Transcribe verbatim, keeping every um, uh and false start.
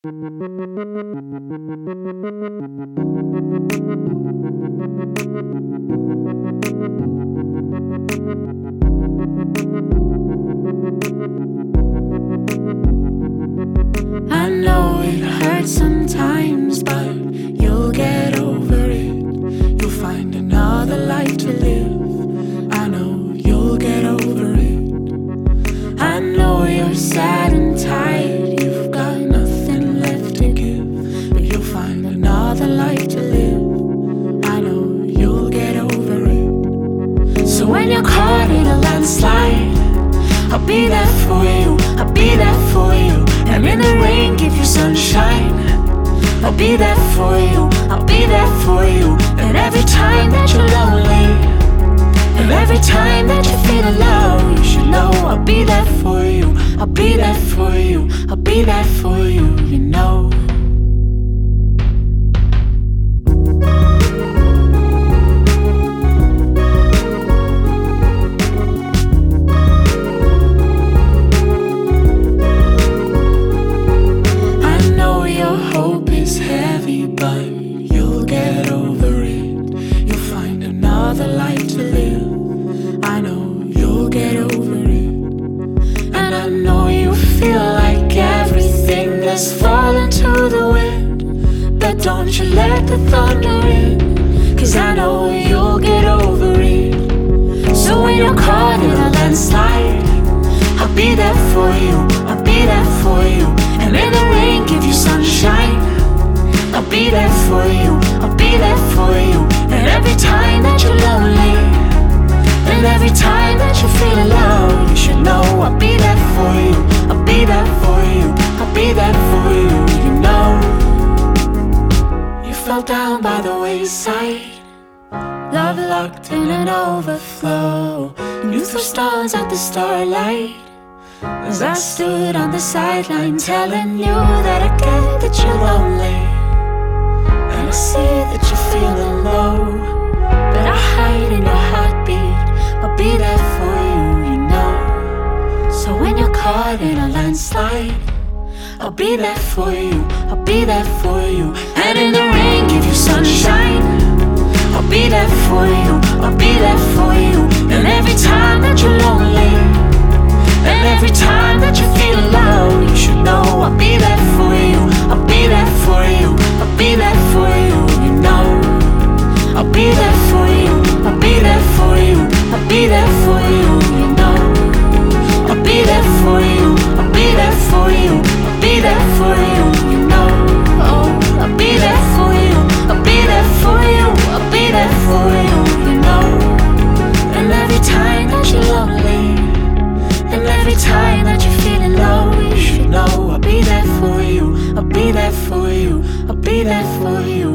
I know it hurts sometimes, but you'll get over it. You'll find another life to live. I know you'll get over it. I know you're sad and tired, you've got nothing left to give, but you'll find another life to live. I know you'll get over it. So when you're caught in a landslide, I'll be there for you, I'll be there for you. And in the rain, give you sunshine. I'll be there for you, I'll be there for you. And every time that you're lonely, and every time that you feel alone, you should know I'll be there for you, I'll be there for you, I'll be there for you, you know. Hope is heavy, but you'll get over it. You'll find another life to live. I know you'll get over it. And I know you feel like everything has fallen to the wind, but don't you let the thunder in, 'cause I know you'll get over it. So when you're caught in a landslide, I'll be there for you, I'll be there for you. And in the rain, give you sunshine. I'll be there for you, I'll be there for you. And every time that you're lonely, and every time that you feel alone, you should know I'll be there for you, I'll be there for you, I'll be there for you, you know. You fell down by the wayside, love locked in an overflow. And you threw stars at the starlight, as I stood on the sideline telling you that I get that you're lonely, and I see that you're feeling low, but I hide in your heartbeat, I'll be there for you, you know. So when you're caught in a landslide, I'll be there for you, I'll be there for you. And in the rain, give you sunshine. I'll be there for you, I'll be there for you. And every time that you're lonely, and every time that you feel alone, you should know I'll be there for you, I'll be there for you, I'll be there for you, you know. I'll be there for you, I'll be there for you, I'll be there for you, you know. I'll be there for you, I'll be there for you, I'll be there for you, you know. Oh, I'll be there for you, I'll be there for you, I'll be there for you, you know. And every time that you're lonely, and every time that you're feeling low, you should know I'll be there for you, I'll be there for you, I'll be there for you.